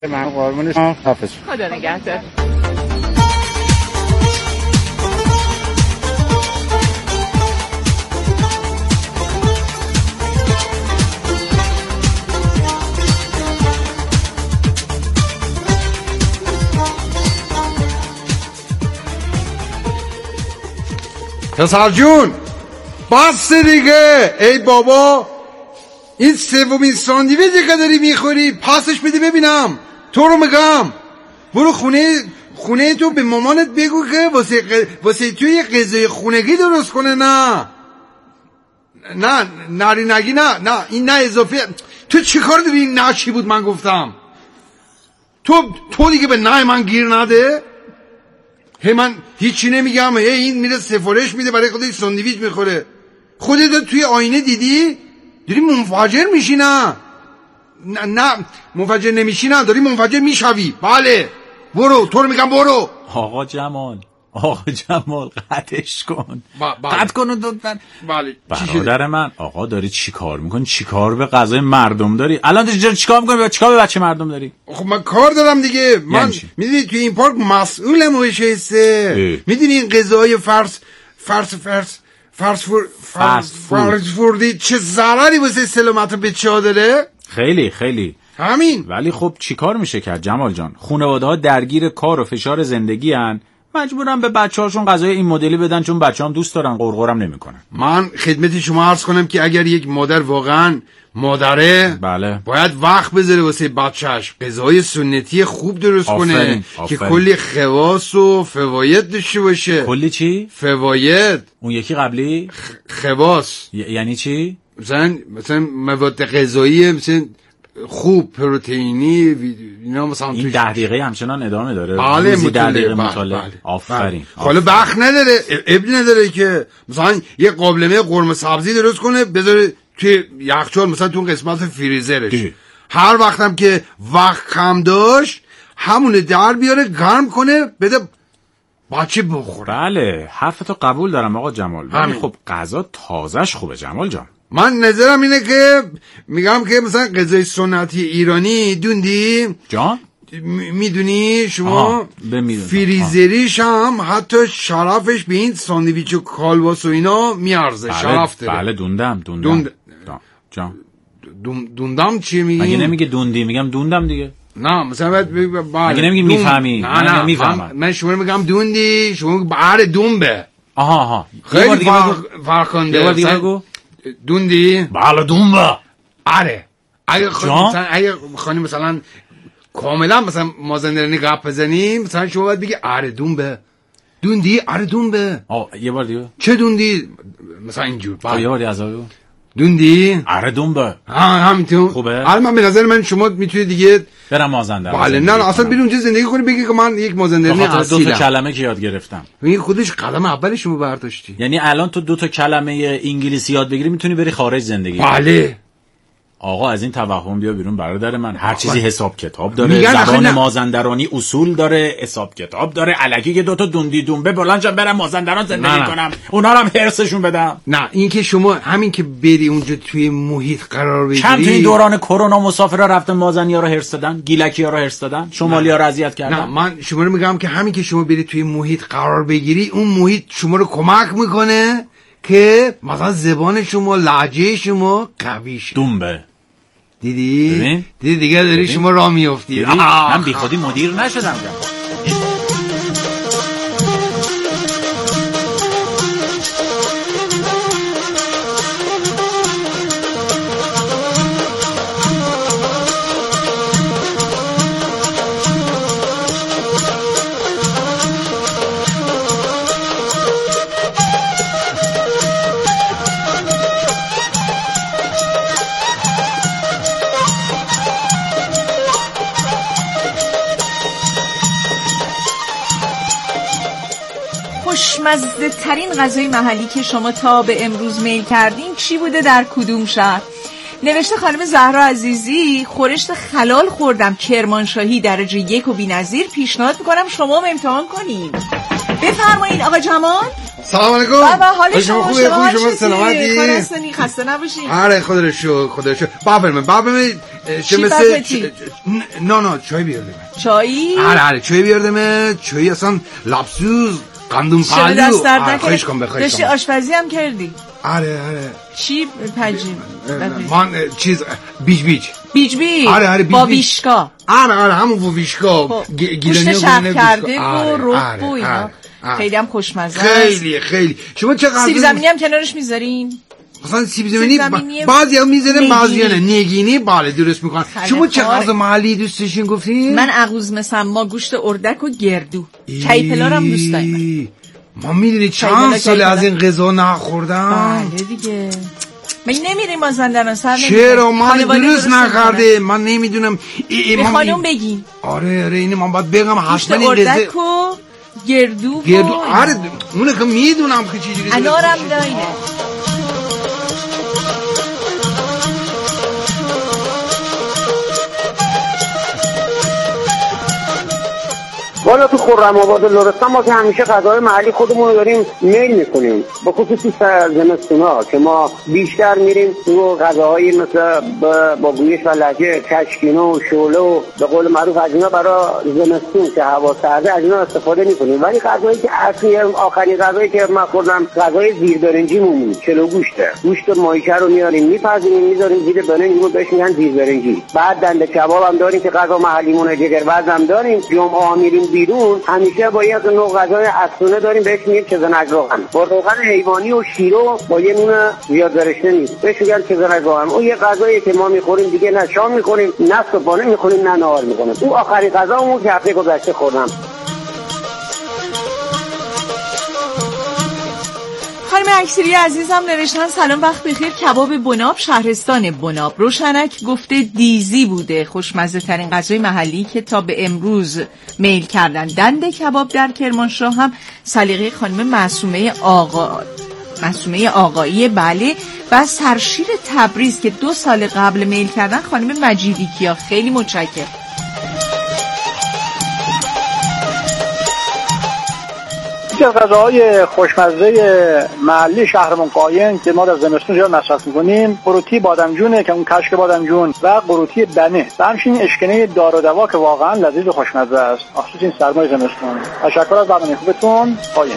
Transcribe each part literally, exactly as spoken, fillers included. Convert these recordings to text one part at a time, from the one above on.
من قربونش حافظ. خدا نگهدار. پسر جون بس دیگه. ای بابا این سومین ساندویچی که داری میخوری پاسش بده ببینم. تو رو میگم برو خونه خونه تو به مامانت بگو که واسه ق... واسه تو یه غذای خونگی درست کنه. نه نه نری نگی نه نه این نه اضافه. تو چی کار داری؟ این نه چی بود من گفتم؟ تو تو دیگه به نه من گیر نده. هی من هیچی نمیگم، هی این میره سفارش میده برای خودش ساندویچ میخوره. خودت توی آینه دیدی؟ داری منفجر میشی. نه نه نه منفجر نمیشی، نه داری منفجر میشوی. بله برو، تو رو میگم برو. آقا جمال آقا جمال قطعش کن. بله. قطع کن و دادن. بله برادر من آقا داری چی کار میکنی؟ چی کار به غذای مردم داری؟ الان داری چی کار میکنی؟ چی کار به بچه مردم داری؟ خب من کار دارم دیگه. من میدونی توی این پارک مسئولم وشسته. میدونی این غذای فرس فرس فرس فرس فور فرس فرس فوردی چه ضرری واسه سلامت بچه‌ها داره؟ خیلی خیلی همین. ولی خب چی کار میشه کرد جمال جان؟ خانواده‌ها درگیر کار و فشار زندگی ان، مجبورن به بچه‌هاشون غذای این مدلی بدن چون بچه‌ها دوست دارن، قرقرم نمیکنن. من خدمت شما عرض کنم که اگر یک مادر واقعا مادره، بله، باید وقت بذاره واسه بچه‌اش غذای سنتی خوب درست آفرین. کنه آفرین. که کلی خواص و فواید داشته باشه. کلی چی؟ فواید. اون یکی قبلی خ... خواص ی... یعنی چی؟ مثلا مثلا مواد غذایی مثلا خوب، پروتئینی، اینا مثلا این ده دقیقه همچنان ادامه داره. بله ده دقیقه بله. مطالعه. بله. آفرین. حالا وقت نداره، اب نداره که مثلا یه قابلمه قرمه سبزی درست کنه بذاره توی یخچال، مثلا تو قسمت فریزرش دی. هر وقتم که وقت کم داشت همونه در بیاره گرم کنه بده بچه بخوره. بله حرفتو قبول دارم آقا جمال، ولی خب غذا تازهش خوبه جمال جان. من نظرم اینه که میگم که مثلا غذای سنتی ایرانی دوندی جان میدونی شما فریزریش هم حتی شرفش به این ساندویچ و کالباس و اینا میارزه. بله شرف داره. بله دوندم دوندم دوند... جان دون... دوندم چی میگی؟ مگه نمیگه دوندی؟ میگم دوندم دیگه. نه مثلا باید بگم مگه نمیگی دون... میفهمی؟ نه نه میفهمم. من شما میگم دوندی، شما بره دونبه. آها آها خیلی فرق فرق کنده. یه بار دیگه بگو. دوندی؟ بله دونبه. آره اگه خ... مثلا اگه خانی مثلا کاملا مثلا مازندرانی گپ بزنیم مثلا شما باید بگی آره دونبه. دوندی؟ آره دونبه. آه یه بار دیگه. چه دوندی؟ مثلا اینجور. یه بار دیگه از بگو. دوندی؟ آره دونبه. ها همینطور. خوبه. حالا من به نظر من شما میتونید دیگه برم مازندران. بله نه اصلا بریم اونجا زندگی کنی، بگی که من یک مازندرانی اصیلم. دو تا کلمه که یاد گرفتم. این خودش قدم اول شما برداشتی. یعنی الان تو دو تا کلمه انگلیسی یاد بگیری میتونی بری خارج زندگی کنی. بله. آقا از این توهم بیا بیرون برادر من. هر چیزی حساب کتاب داره. زبان مازندرانی اصول داره، حساب کتاب داره. الکی که دو تا دوندی دونبه بلندشم برم مازندران زندگی کنم اونا رو هم هرسشون بدم. نه این که شما همین که بری اونجا توی محیط قرار بگیری. کم توی دوران کرونا مسافرا رفتن مازنیا رو هرس دادن، گیلکیا رو هرس دادن، شمالیا رو اذیت کردن. نه من شما رو میگم که همین که شما بری توی محیط قرار بگیری، اون محیط شما رو کمک میکنه که مثلا زبان شما، لهجه شما قوی شه. دونبه دیدی؟ ببین؟ دیدی دیگه داری شما راه میافتی. من بی خودی مدیر نشدم. خوشمزه ترین غذای محلی که شما تا به امروز میل کردین چی بوده، در کدوم شهر؟ نوشته خانم زهرا عزیزی. خورشت خلال خوردم، کرمانشاهی، درجه یک و بی‌نظیر. پیشنهاد میکنم شما هم امتحان کنین. بفرمایید آقا جمال. سلام علیکم. بابا حال شما خوبه؟ خوبه شما سلامتی؟ خلاصنی خسته نباشین. آره خدا رو شکر خدا رو شکر. بابا من بابا من چه مثل نه نه چای بیاردم. چایی؟ آره آره چای بیاردم. چای اصلا لبسوز قندون پالو. خواهش کن بخواهش داشتی آشپزی هم کردی؟ آره آره. چی پنجیم؟ من چیز بیج بیج بیج بیج؟ آره آره بیج با ویشکا. آره آره همون با ویشکا. گوشت شق کرده و رب و اینا. خیلی هم خوشمزه. خیلی خیلی. شما چه سیب زمینی هم کنارش میذارین؟ مثلا سیب زمینی بعضی هم میذارن بعضی نه. نگینی باله درست میکنن. شما چه غذا محلی دوست داشتین گفتین؟ من اغوز مسما، گوشت اردک و گردو. کیپلار هم دوست دارم. ما میدونی چند سال از این غذا نخوردم. بله دیگه. من نمیریم مازندران سر نمیریم. چرا من درست نکرده؟ من نمیدونم. به خانم بگین. آره آره اینه من باید بگم حتما این غذا. اردک و گردو. گردو آره اونه که میدونم که چی جوری. انارم داینه. والا تو خرم آباد لرستان ما که همیشه غذای محلی خودمون رو داریم میل میکنیم، به خصوص تو زمستونا که ما بیشتر میریم تو غذاهایی مثل با گویش و لهجه کشکینه و شوله و به قول معروف از اینا برای زمستون که هوا سرده از اینا استفاده میکنیم. ولی غذایی که اصلی آخرین غذایی که من خوردم غذای زیر برنجی مون چلو گوشته. گوشت ماهیچه رو میاریم میپزیم میذاریم زیر برنج رو بهش میگن زیر برنجی. بعد دنده کباب هم داریم که غذا محلیمونه، جگرورز هم داریم. جمعه میریم بیرون همیشه با یک نوع غذای افسونه داریم بهش میگیم چزنک روغن. با روغن حیوانی و شیرو با یه نون زیاد برشته نیست. بهش میگن چزنک روغن. اون یه غذایی که ما میخوریم دیگه نه شام میخوریم، نه صبحانه میخوریم، نه نهار میکنیم. اون آخرین غذامون که هفته گذشته خوردم. خانم اکسری عزیزم نوشتن سلام وقت بخیر، کباب بناب شهرستان بناب. روشنک گفته دیزی بوده خوشمزه ترین غذای محلی که تا به امروز میل کردن. دنده کباب در کرمانشاه هم سلیقه خانم معصومه آقا معصومه آقایی بله. و سرشیر تبریز که دو سال قبل میل کردن خانم مجیدی کیا. خیلی متشکرم. یکی از غذاهای خوشمزه محلی شهرمون قایم که ما در زمستون زیاد مصرف می‌کنیم قروتی بادمجونه که اون کشک بادمجون و قروتی بنه و همچنین اشکنه دار و دوا که واقعا لذیذ و خوشمزه است خصوصا این سرمای زمستون. تشکر از برنامه خوبتون. قایم.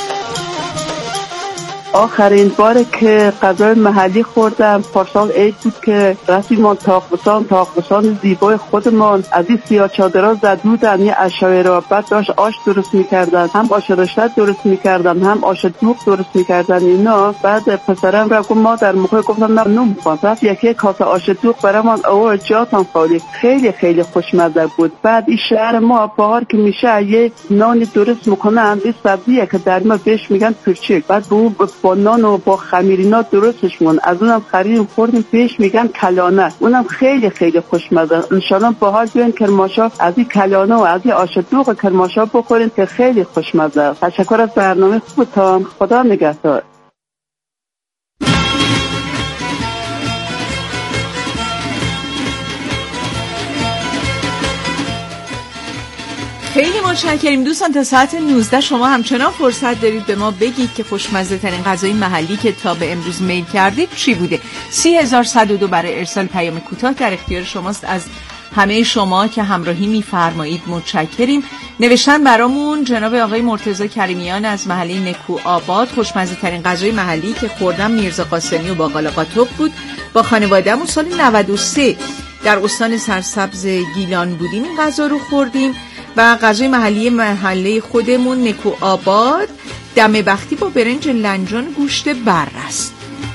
آخرین بار که غذای محلی خوردم پارسال عید بود که رفتیم ما تاقبسان تاقبسان زیبای خودمان از این سیاه چادرها زد بودن یه اشای را بعد داشت آش درست میکردن، هم آش رشته درست میکردن هم آش دوغ درست میکردن اینا. بعد پسرم را گفت ما در موقع گفتم نه نمیخوام. رفت یکی کاسه آش دوغ برام اوه جاتم خالی. خیلی خیلی خوشمزه بود. بعد این شهر ما بهار که میشه یه نان درست میکنن این سبزیه که در ما بهش میگن پرچک. بعد به با نان و با خمیرینا درستش مون از اونم خریدیم خوردیم پیش میگن کلانه. اونم خیلی خیلی خوشمزه. ان شاء الله باحال بیان کرمانشاه از این کلانه و از این آش دوغ کرمانشاه بخورین که خیلی خوشمزه. تشکر از برنامه خوبتون. خدا نگهدار. خیلی متشکریم دوستان. تا ساعت نوزده شما همچنان فرصت دارید به ما بگید که خوشمزه ترین غذای محلی که تا به امروز میل کردید چی بوده. سی هزار صد و دو برای ارسال پیام کوتاه در اختیار شماست. از همه شما که همراهی میفرمایید متشکریم. نوشتن برامون جناب آقای مرتضی کریمیان از محله نکو آباد. خوشمزه ترین غذای محلی که خوردم میرزا قاسمی و باقالا قاطق بود. با خانواده‌مون سال نود و سه در استان سرسبز گیلان بودیم این غذا رو خوردیم. و غذای محلی محله خودمون نکو آباد دم بختی با برنج لنجان گوشت بر است.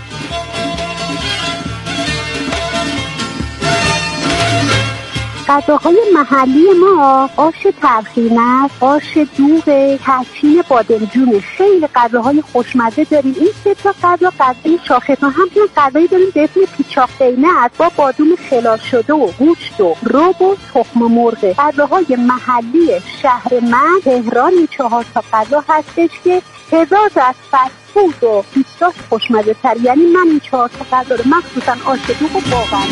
غذاهای محلی ما آش ترخینه، آش دوغ، کچین بادمجونه. خیلی غذاهای خوشمزه داریم. این سه تا غذا غذای شاخص. هم یه غذایی داریم به اسم پیچاق قینه با بادوم خلال شده و گوشت و رب و تخم مرغ. غذاهای محلی شهر من تهران چهار تا غذا هستش که هزار از فست فود و پیتزا خوشمزه تر. یعنی من این چهار تا غذا رو مخصوصا آش دوغ و باقر.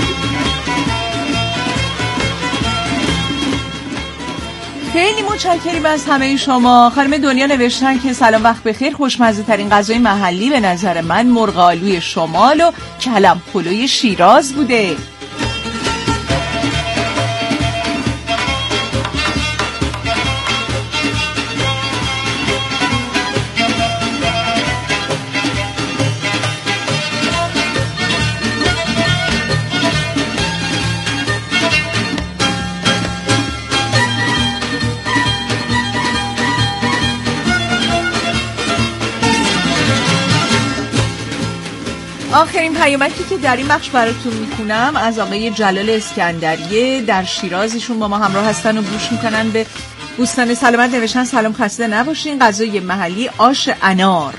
خیلی متشکریم از همه شما. خانم دنیا نوشتن که سلام وقت بخیر، خوشمزه ترین غذای محلی به نظر من مرغ آلوی شمال و کلم پلوی شیراز بوده. آخرین پیامکی که در این بخش براتون میکنم از آقای جلال اسکندریه در شیراز. ایشون با ما همراه هستن و گوش میکنن به بوستان سلامت. نوشتن سلام، خسته نباشین، غذای محلی آش انار.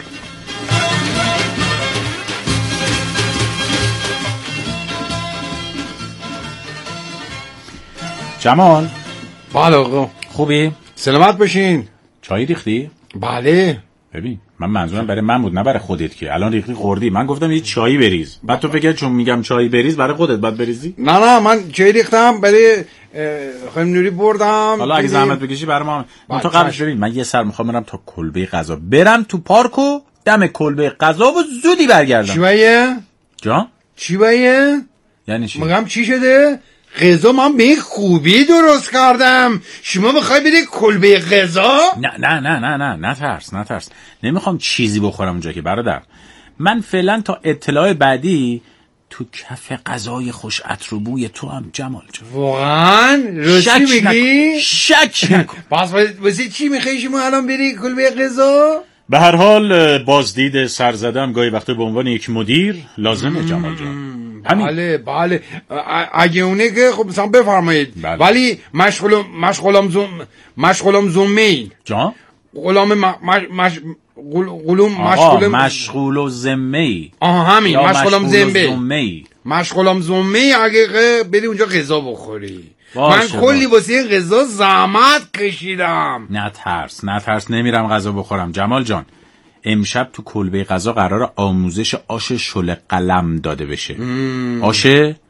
جمال. بله آقا. خوبی؟ سلامت باشین. چای ریختی؟ بله. ببین من منظورم برای من بود نه برای خودت که الان ریختی خوردی. من گفتم یه چایی بریز، بعد تو فکر چون میگم چایی بریز برای خودت بعد بریزی. نه نه من چای ریختم برای خانم نوری بردم. حالا اگه زحمت بکشی برای ما. من تو قبلش ببین من یه سر میخوام برم تا کلبه غذا، برم تو پارک و دم کلبه غذا و زودی برگردم. چی بایه؟ جان؟ چی بایه؟ یعنی چی؟ میگم چی شده؟ غذا من به خوبی درست کردم، شما میخوای بری کلبه غذا؟ نه نه نه نه نه نه ترس نه ترس نمیخوام چیزی بخورم اونجا که برادر. من فعلا تا اطلاع بعدی تو کف غذای خوش عطر و بوی تو هم جمال جان. واقعا؟ راستی میگی؟ شک نکن. پس واسه چی میخوای شما الان بری کلبه غذا؟ به هر حال بازدید سرزدم گاهی وقتا به عنوان یک مدیر لازمه جمال جان. بله بله اگه اونه که خب مثلا بفرمایید. بله. ولی مشغولم مشغولم زوم مشغولم زومی جان غلام مش مش غلوم مشغول مشغول و ذمه‌ای. آها همین مشغولم ذمه‌ای. مشغولم ذمه‌ای اگه بری اونجا غذا بخوری. من کلی باشه. واسه این غذا زحمت کشیدم. نه ترس نه ترس نمیرم غذا بخورم جمال جان. امشب تو کلبه غذا قرار آموزش آش شل قلم داده بشه. مم. آش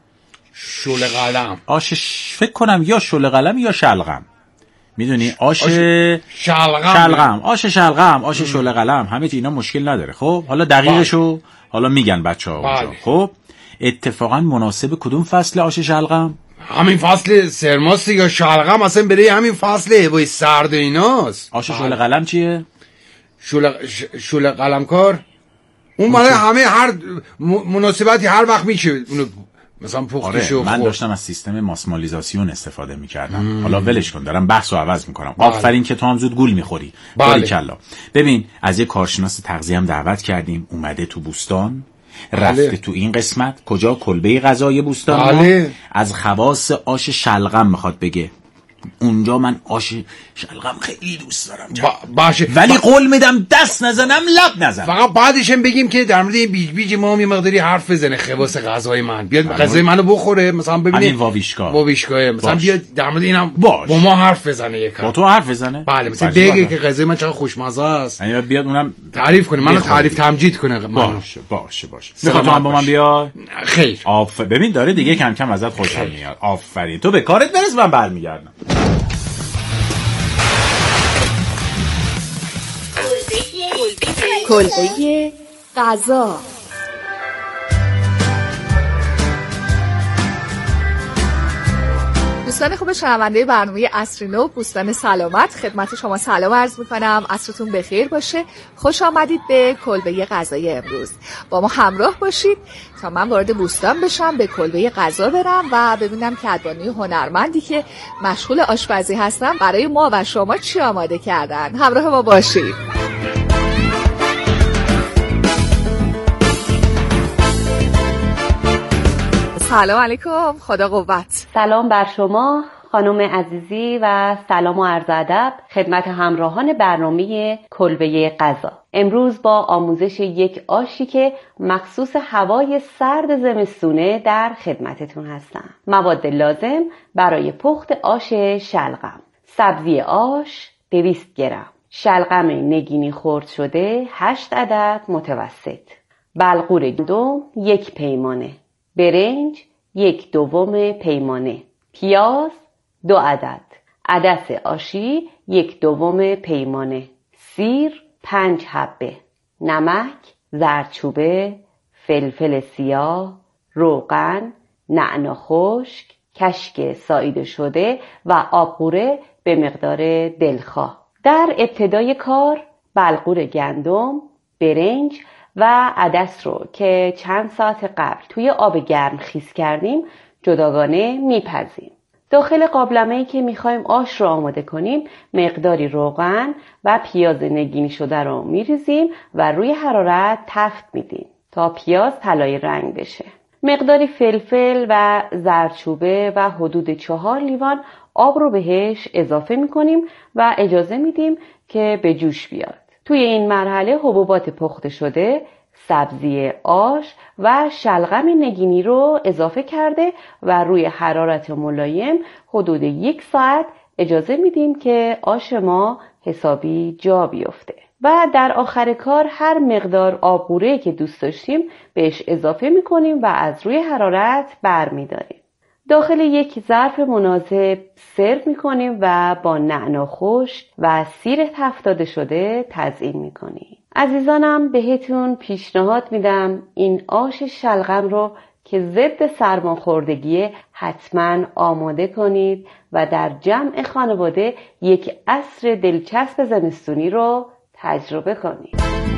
شل قلم آش ش... فکر کنم یا شل قلم یا شلغم. میدونی آش, آش... شلغم شلغم آش شلغم آش شل قلم همه اینا مشکل نداره. خب حالا دقیقشو حالا میگن بچه‌ها اونجا. خب اتفاقا مناسب کدوم فصل آش شلغم؟ همین فصل سرماست یا شلغم اصلا برای همین فصل هوای سرد ایناست. آش شل قلم چیه؟ شل شل قلمکار اون برای همه هر مناسبتی هر وقت میشه اونو مثلا پختش. آره من داشتم از سیستم ماسمالیزاسیون استفاده میکردم. حالا ولش کن دارم بحثو عوض میکنم. آفرین که تو هم زود گول میخوری. باریکلا. ببین از یه کارشناس تغذیه هم دعوت کردیم اومده تو بوستان. رفته بله. تو این قسمت کجا کلبه غذای بوستان. بله. از خواص آش شلغم میخواد بگه. اونجا من آش شلغم خیلی دوست دارم با باشه ولی با... قول میدم دست نزنم لب نزنم. فقط بعدش هم بگیم که در مورد این بیج بیج ما هم یه مقداری حرف بزنه خواص غذای من بیاد غذای منو بخوره مثلا ببینید همین واویشکا واویشکا مثلا بیاد در مورد اینم با ما حرف بزنه یکم. با تو حرف بزنه؟ بله مثلا بگه که غذای من چقدر خوشمزه است. یعنی بیاد اونم تعریف کنه منو تعریف تمجید کنه. باشه باشه باشه میخوام تو هم با من بیا. خیر آف ببین داره دیگه کم کم ازت خوشم میاد. آفرین تو به کارت برس من برمیگردم. کلبه غذا. دوستان خوب شنونده برنامه عصر نو بوستان سلامت خدمت شما سلام عرض میکنم. عصرتون بخیر باشه. خوش آمدید به کلبه غذای امروز. با ما همراه باشید تا من وارد بوستان بشم، به کلبه غذا برم و ببینم کدبانی هنرمندی که مشغول آشپزی هستن برای ما و شما چی آماده کردن. همراه ما باشید. سلام علیکم. خدا قوت. سلام بر شما خانم عزیزی و سلام و عرض ادب خدمت همراهان برنامه کلبه غذا. امروز با آموزش یک آشی که مخصوص هوای سرد زمستونه در خدمتتون هستم. مواد لازم برای پخت آش شلغم: سبزی آش دویست گرم، شلغم نگینی خرد شده هشت عدد متوسط، بلغور گندم یک پیمانه، برنج یک دوم پیمانه، پیاز دو عدد، عدس آشی یک دوم پیمانه، سیر پنج حبه، نمک، زردچوبه، فلفل سیاه، روغن، نعنا خشک، کشک ساییده شده و آبغوره به مقدار دلخواه. در ابتدای کار بلغور گندم، برنج و عدس رو که چند ساعت قبل توی آب گرم خیس کردیم جداگانه میپزیم. داخل قابلمه‌ای که میخوایم آش رو آماده کنیم مقداری روغن و پیاز نگینی شده رو میریزیم و روی حرارت تفت میدیم. تا پیاز طلایی رنگ بشه. مقداری فلفل و زردچوبه و حدود چهار لیوان آب رو بهش اضافه میکنیم و اجازه میدیم که به جوش بیاد. توی این مرحله حبوبات پخته شده، سبزی آش و شلغم نگینی رو اضافه کرده و روی حرارت ملایم حدود یک ساعت اجازه میدیم که آش ما حسابی جا بیفته. و در آخر کار هر مقدار آبغوره‌ای که دوست داشتیم بهش اضافه میکنیم و از روی حرارت برمیداریم. داخل یک ظرف مناسب سرو میکنیم و با نعنا خشک و سیر تفت داده شده تزیین میکنیم. عزیزانم بهتون پیشنهاد میدم این آش شلغم رو که ضد سرماخوردگی حتما آماده کنید و در جمع خانواده یک عصر دلچسب زمستونی رو تجربه کنید.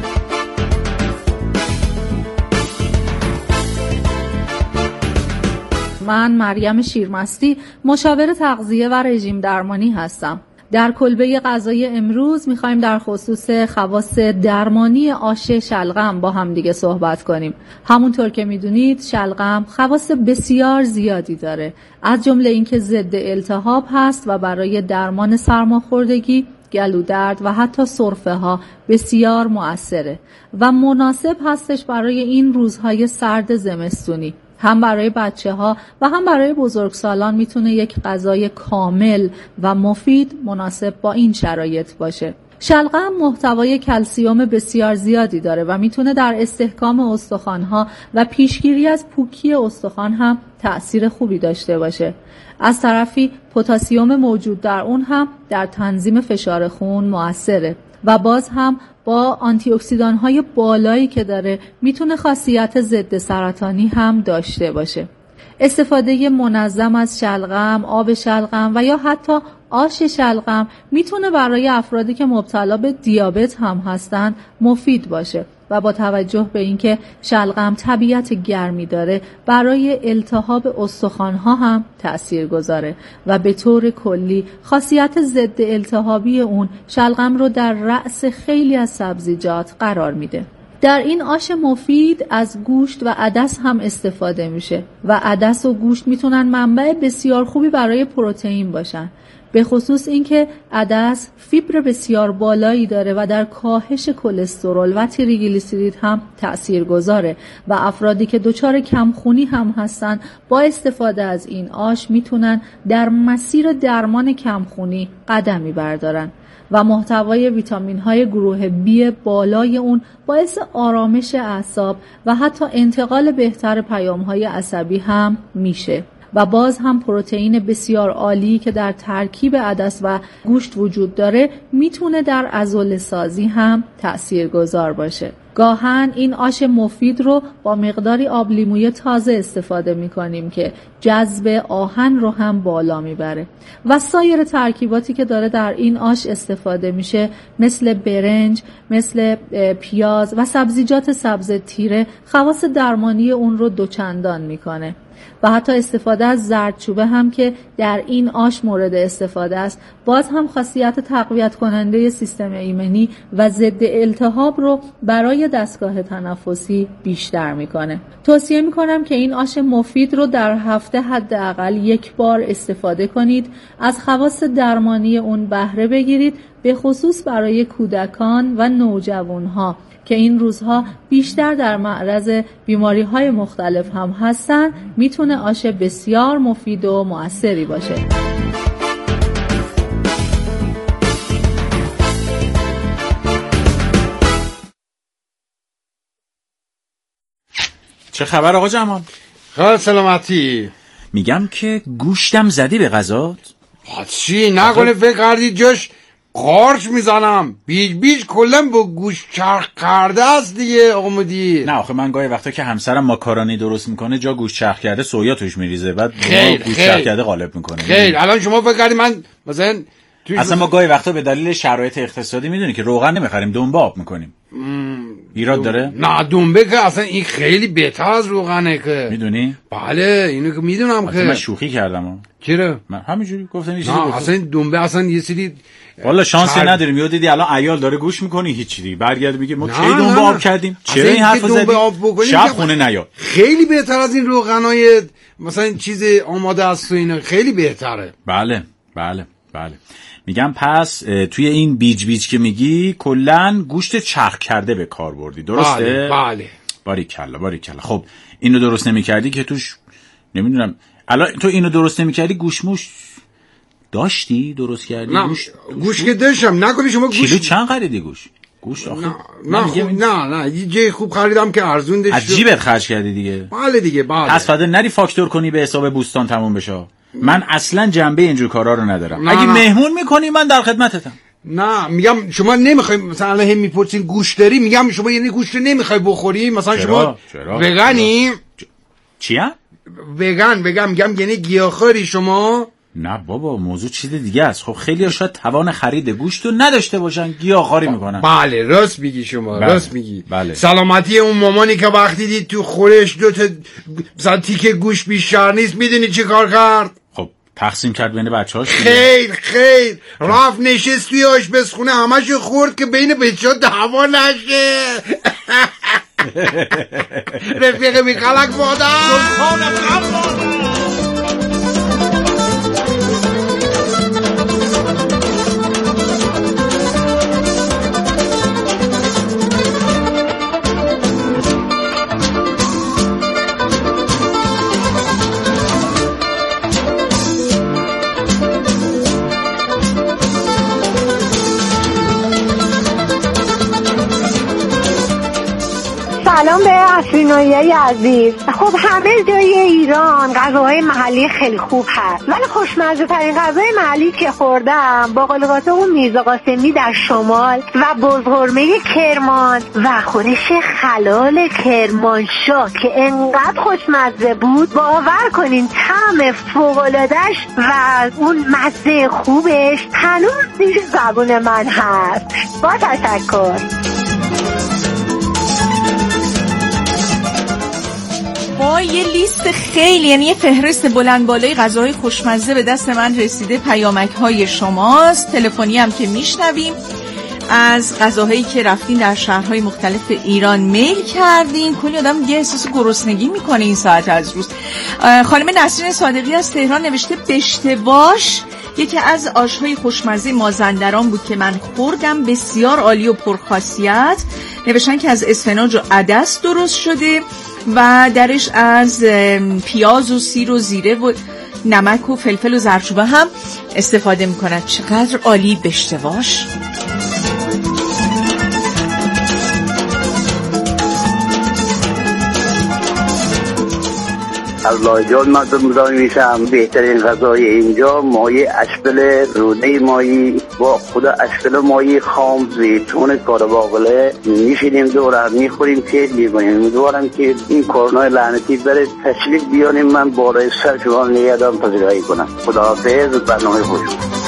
من مریم شیرمستی، مشاور تغذیه و رژیم درمانی هستم. در کلبه غذای امروز میخوایم در خصوص خواص درمانی آش شلغم با هم دیگه صحبت کنیم. همونطور که میدونید شلغم خواص بسیار زیادی داره، از جمله اینکه ضد التهاب هست و برای درمان سرماخوردگی، گلودرد و حتی سرفه ها بسیار مؤثره و مناسب هستش برای این روزهای سرد زمستونی. هم برای بچه ها و هم برای بزرگسالان میتونه یک غذای کامل و مفید مناسب با این شرایط باشه. شلغم محتوای کلسیم بسیار زیادی داره و میتونه در استحکام استخوان‌ها و پیشگیری از پوکی استخوان هم تأثیر خوبی داشته باشه. از طرفی پتاسیم موجود در اون هم در تنظیم فشار خون مؤثره و باز هم با آنتی اکسیدان های بالایی که داره میتونه خاصیت ضد سرطانی هم داشته باشه. استفاده منظم از شلغم، آب شلغم و یا حتی آش شلغم میتونه برای افرادی که مبتلا به دیابت هم هستن مفید باشه و با توجه به اینکه شلغم طبیعت گرمی داره برای التهاب استخوان‌ها هم تأثیر گذاره و به طور کلی خاصیت ضد التهابی اون شلغم رو در رأس خیلی از سبزیجات قرار میده. در این آش مفید از گوشت و عدس هم استفاده میشه و عدس و گوشت میتونن منبع بسیار خوبی برای پروتئین باشن، به خصوص اینکه عدس فیبر بسیار بالایی داره و در کاهش کلسترول و تریگلیسیرید هم تأثیر گذاره و افرادی که دچار کمخونی هم هستن با استفاده از این آش میتونن در مسیر درمان کمخونی قدمی بردارن و محتوای ویتامین های گروه بی بالای اون باعث آرامش اعصاب و حتی انتقال بهتر پیام های عصبی هم میشه. و باز هم پروتئین بسیار عالی که در ترکیب عدس و گوشت وجود داره میتونه در عضله سازی هم تأثیرگذار باشه. گاهن این آش مفید رو با مقداری آب لیموی تازه استفاده میکنیم که جذب آهن رو هم بالا میبره و سایر ترکیباتی که داره در این آش استفاده میشه مثل برنج، مثل پیاز و سبزیجات سبز تیره خواص درمانی اون رو دوچندان میکنه. و حتی استفاده از زردچوبه هم که در این آش مورد استفاده است باز هم خاصیت تقویت کننده سیستم ایمنی و ضد التهاب رو برای دستگاه تنفسی بیشتر میکنه. توصیه میکنم که این آش مفید رو در هفته حداقل یک بار استفاده کنید، از خواص درمانی اون بهره بگیرید، به خصوص برای کودکان و نوجوانها که این روزها بیشتر در معرض بیماری‌های مختلف هم هستن. میتونه آش بسیار مفید و مؤثری باشه. چه خبر آقا جمال؟ خیلی سلامتی. میگم که گوشتم زدی به غذات؟ چی نکنه فکر کردی جاش قارچ میزنم؟ بیج بیج کلم با گوشت چرخ کرده است دیگه آقا مدیر. نه آخه من گاهی وقتا که همسرم ماکارونی درست میکنه جا گوشت چرخ کرده سویا توش میریزه بعد خیر گوشت چرخ کرده قالب میکنه. خیر الان شما فکر کردی من مثلا اصلا ما گاهی وقتا به دلیل شرایط اقتصادی میدونی که روغن نمیخریم، دنبه آب میکنیم. ایراد داره؟ نه دنبه که اصلا این خیلی بهتر از روغنه که میدونی؟ بله اینو که میدونم که من شوخی کردم. چرا؟ من همینجوری گفتم یه چیزی گفتم. اصلا دنبه اصلا یه سری والا شانسی چر... نداریم. یاد دیدی الان عیال داره گوش میکنی هیچ دیگه برگرد میگه ما کی دنبه آب کردیم؟ چرا این حرفو زدی؟ شب خونه نیا. خیلی بهتر از این روغنای مثلا چیز آماده است و اینا، خیلی بهتره. بله بله بله. میگم پس توی این بیج بیج که میگی کلن گوشت چرخ کرده به کار بردی، درسته؟ بله بله. باریکلا باریکلا. خب اینو درست نمیکردی که توش نمیدونم الان تو اینو درست نمیکردی گوشموش داشتی درست کردی؟ نه گوش گوش که داشتم. نکنی شما گوش کیلو چند خریدی گوش؟ گوش آخه نه نه خوب نه نه یه جای خوب خریدم که ارزون داشت. عجیبت خرج کردی دیگه. بله دیگه بله. پس فدا نری فاکتور کنی به حساب بوستان تموم بشه. من اصلا جنبه اینجور کارا رو ندارم. اگه مهمون میکنی من در خدمتتم. نه میگم شما نمیخوای مثلا الان هم میپرسین گوشت داری، میگم شما یعنی گوشت نمیخوای بخوری مثلا چرا؟ شما وگانی؟ چیه؟ وگان وگان میگم یعنی گیاهخواری شما؟ نه بابا موضوع چیز دیگه است. خب خیلی ها شاید توان خرید گوشت رو نداشته باشن گیاهخواری میکنن. بله راست میگی شما. بله. راست میگی. بله. سلامتی اون مامانی که وقتی دید تو خورش دو تا مثلا تیکه گوشت بیشتر نیست میدونی چی کار کرد؟ خب تقسیم کرد بین بچه‌هاش. خیر خیر رفت نشست توی آشپزخونه همشو خورد که بین بچه‌ها دعوا نشه. رفیق میخلق مادر سلام به افرینایی عزیز. خب همه جای ایران غذاهای محلی خیلی خوب هست، ولی خوشمزه ترین غذای محلی که خوردم باقالی اون میرزا قاسمی در شمال و بزغرمه کرمان و خورش خلال کرمانشاه که انقدر خوشمزه بود باور کنین طعم فوق‌العاده‌اش و اون مزه خوبش هنوز زیر زبون من هست. با تشکر. ما یه لیست خیلی یعنی یه فهرست بلند بالای غذاهای خوشمزه به دست من رسیده. پیامک های شماست، تلفنی هم که میشنویم از غذاهایی که رفتین در شهرهای مختلف ایران میل کردین. کلی آدم یه احساس گرسنگی میکنه این ساعت از روز. خانم نسرین صادقی از تهران نوشته بشته‌باش یکی از آشهای خوشمزه مازندران بود که من خوردم، بسیار عالی و پرخاصیت. نوشتن که از اسفناج و عدس درست شده و درش از پیاز و سیر و زیره و نمک و فلفل و زردچوبه هم استفاده میکنن. چقدر عالی بشته‌باش. از لاجان مردم مزاحم میشم. بهترین غذای اینجا ماهی اشپل روده ماهی با خدا اشپل ماهی خام زیتون کارباغله میشینیم دور هم میخوریم که میگویم. امیدوارم که این کرونا لعنتی بره تشریف بیانیم من بالای سر شما نیادم پذیرایی کنم. خداحافظ. برنامه خوش.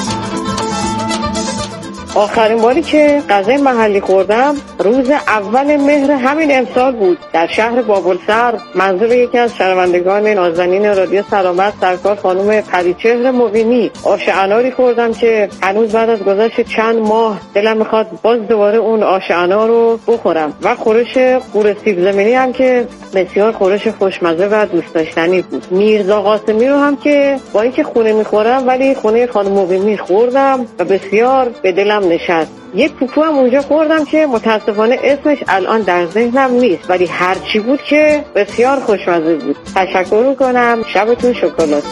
آخرین باری که غذای محلی خوردم روز اول مهر همین امسال بود در شهر بابلسر. منظور یکی از شنوندگان نازنین رادیو سلامت سرکار خانم پریچهر مبینی. آش اناری خوردم که هنوز بعد از گذشت چند ماه دلم میخواد باز دوباره اون آش انار رو بخورم و خورش قور سیب زمینی هم که بسیار خورش خوشمزه و دوست داشتنی بود. میرزا قاسمی رو هم که با اینکه خونه میخورم ولی خونه خانم مبینی خوردم و بسیار به دلم نشست. یک پوپو هم اونجا خوردم که متاسفانه اسمش الان در ذهنم نیست ولی هرچی بود که بسیار خوشمزه بود. تشکر میکنم. شبتون شکلاتی.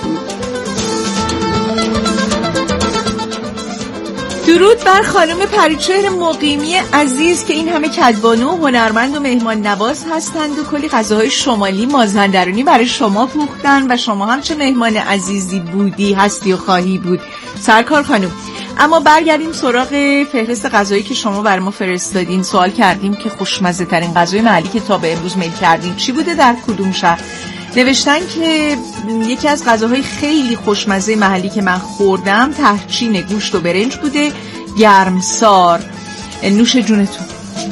درود بر خانم پریچهر مقیمی عزیز که این همه کدبانو و هنرمند و مهمان نواز هستند و کلی غذاهای شمالی مازندرانی برای شما پختن و شما هم چه مهمان عزیزی بودی، هستی و خواهی بود سرکار خانم. اما برگردیم سراغ فهرست غذایی که شما بر ما فرستادین. سوال کردیم که خوشمزه ترین غذای محلی که تا به امروز میل کردین چی بوده، در کدوم شهر؟ نوشتن که یکی از غذاهای خیلی خوشمزه محلی که من خوردم تهچین گوشت و برنج بوده، گرمسار. نوش جونتون.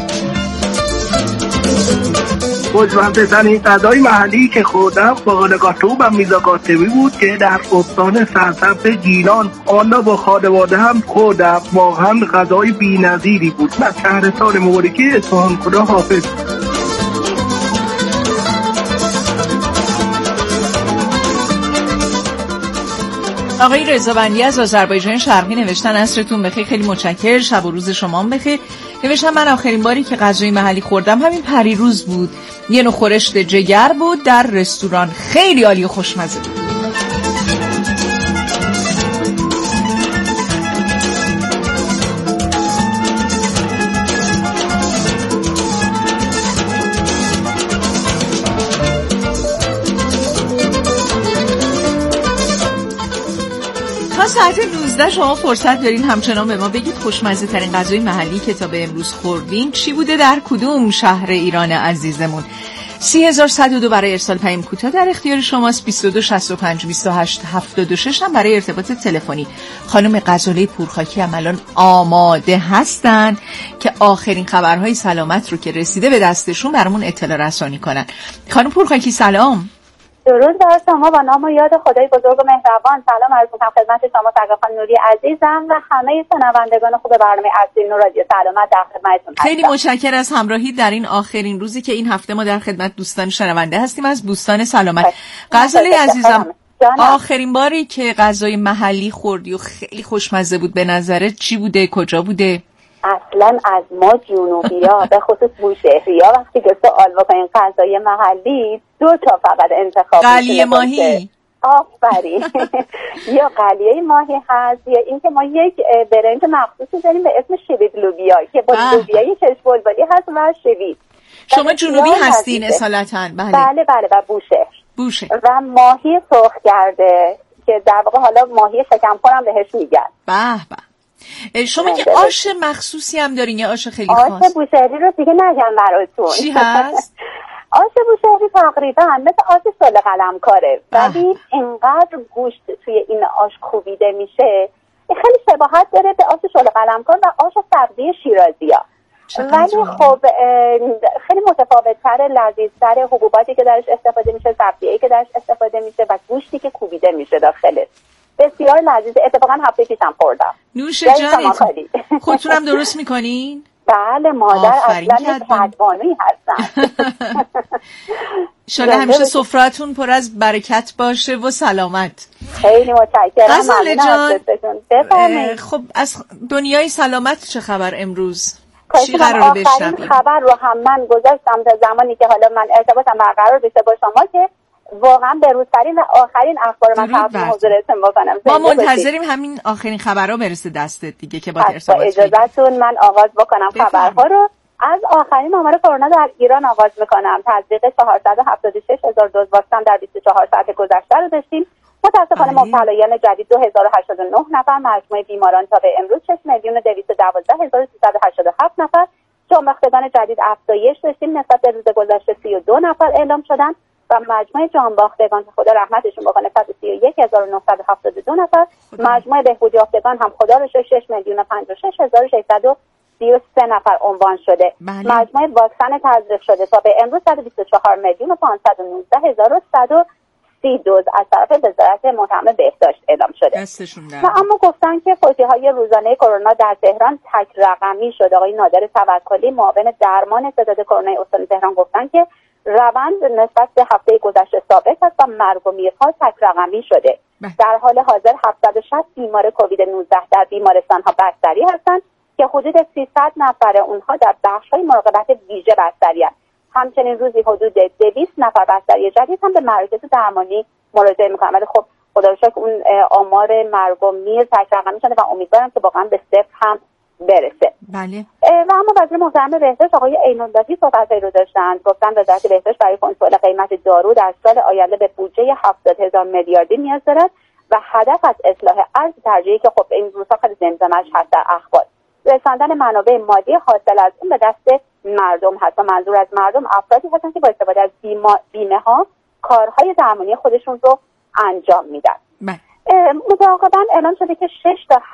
خوشمزه‌ترین غذای محلی که خوردم باقلگاتو و میزاگاتوی بود که در استان سرسبز گیلان آن را با خانواده هم خوردم. واقعا غذای بی‌نظیری بود. از شهرستان مبارکی اصفهان. خدا حافظ. آقای رضابندی از آذربایجان شرقی نوشتن عصرتون بخیر، خیلی متشکر، شب و روز شما بخیر. نوشتن من آخرین باری که غذای محلی خوردم همین پریروز بود، یه نوع خورشت جگر بود در رستوران، خیلی عالی و خوشمزه بود. ساعت نوزده شما فرصت دارین همچنان به ما بگید خوشمزه ترین غذای محلی که تا به امروز خوردین چی بوده، در کدوم شهر ایران عزیزمون. سی هزار صد و دو برای ارسال پیام کوتاه در اختیار شماست، بیست و دو شصت و پنج بیست و هشت هفتاد و شش هم برای ارتباط تلفنی. خانم غزاله پورخاکی هم الان آماده هستن که آخرین خبرهای سلامت رو که رسیده به دستشون برامون اطلاع رسانی کنن. خانم پورخاکی سلام. درود بر شما و نام و یاد خدای بزرگ و مهربان. سلام عرض می‌کنم خدمت شما سرکار خانم نوری عزیزم و همه شنوندگان خوب برنامه اصیل رادیو سلامت در خدمتتون هستم. خیلی متشکرم از همراهی در این آخرین روزی که این هفته ما در خدمت دوستان شنونده هستیم از بوستان سلامت. غزاله عزیزم، آخرین باری که غذای محلی خوردی و خیلی خوشمزه بود به نظرت چی بوده، کجا بوده؟ اصلا از ما جنوبی‌ها به خصوص بوشهری‌ها وقتی که سوال بکنین غذای محلی دو تا فقط انتخاب میشه. قلیه ماهی. آفرین. یا قلیه ماهی هست یا اینکه ما یک برنج مخصوصی داریم به اسم شوید لوبیا که با لوبیای چشم بلبلی هست و شوید. شما جنوبی هستین اصالتاً؟ بله بله بله و بوشهر. بوشهر. و ماهی سرخ کرده که در واقع حالا ماهی شکم‌خور هم بهش میگن. به به. شما یه آش مخصوصی هم دارین یا آش خیلی خاص؟ آش بوشهری رو دیگه نگم براتون. چی هست؟ آش بوشهری تقریبا مثل آش شله قلمکاره ولی اینقدر گوشت توی این آش کوبیده میشه خیلی شباهت داره به آش شله قلمکار و آش سبزی شیرازی‌ها، ولی خب خیلی متفاوت‌تر، لذیذتر، حبوباتی که درش استفاده میشه، سبزیایی که درش استفاده میشه و گوشتی که کوبیده میشه داخلش بسیار لذیذه. اتفاقا هفته پیشم خوردم. نوش جانتون. خودتونم درست میکنین؟ بله مادر اصلا کدبانویی هستن. شاید همیشه سفره‌تون پر از برکت باشه و سلامت. خیلی متشکرم. غزاله جان خب از دنیای سلامت چه خبر امروز؟ چی قراره بشنویم؟ آخرین خبر رو هم من گذاشتم تا زمانی که حالا من ارتباطم برقرار بشه با شما که واقعا بروزترین و آخرین اخبار من تقدیم حضورتون بکنم. ما منتظریم همین آخرین خبرها برسه دستت دیگه که با ارتباط با اجازهتون من آغاز بکنم خبرها رو. از آخرین آمار کرونا در ایران آغاز میکنم. تزریق چهارصد و هفتاد و شش هزار دوز واکسن در بیست و چهار ساعت گذشته رو داشتیم. متاسفانه مبتلایان جدید دو هزار و هشتاد و نه نفر، مجموع بیماران تا به امروز شش میلیون و دویست و دوازده هزار و سیصد و هشتاد و هفت نفر. جانباختگان جدید افزایش داشتیم، نسبت به روز گذشته سی و دو نفر اعلام شدن و مجموع جانباختگان خدا رحمتشون بکنه صد و سی و یک هزار و نهصد و هفتاد و دو نفر. مجموع بهبود یافتگان هم خدا رو شش میلیون و پنجاه و شش هزار و ششصد و سی و سه نفر عنوان شده. بله. مجموع واکسن تزریق شده تا به امروز صد و بیست و چهار میلیون و پانصد و نوزده هزار و صد و سی دوز از طرف وزارت محترم بهداشت اعلام شده. و اما گفتن که فوتی‌های روزانه کرونا در تهران تک رقمی شد. آقای نادر توکلی معاون درمان تعداد کرونا استان تهران گفتن که روند نسبت به هفته گذشته ثابت است و مرگ و میرها تک رقمی شده. در حال حاضر هفتصد و شصت بیمار کووید نوزده در بیمارستان‌ها بستری هستند که حدود سیصد نفر اونها در بخش‌های مراقبت ویژه بستری هستند. همچنین روزی حدود دویست نفر بستری جدید هم به مراکز درمانی مراجعه می‌کنند. ولی خب خدا رو شکر اون آمار مرگ و میر تک رقمی شده و امیدوارم که واقعا به صفر هم برسه. بله. و اما وزیر محترم بهداشت آقای عین‌اللهی صحبت‌هایی رو داشتند. گفتن وزارت بهداشت برای کنترل قیمت دارو در سال آینده به بودجه هفتاد هزار میلیاردی نیاز دارد و هدف از اصلاح ارز ترجیحی که خب این روزها خیلی زمزمه‌اش هست در اخبار، رساندن منابع مالی حاصل از اون به دست مردم هست. و منظور از مردم افرادی هستند که با استفاده از بیمه ها کارهای درمانی خودشون رو انجام میدن. متعاقبا اعلام شده که شش تا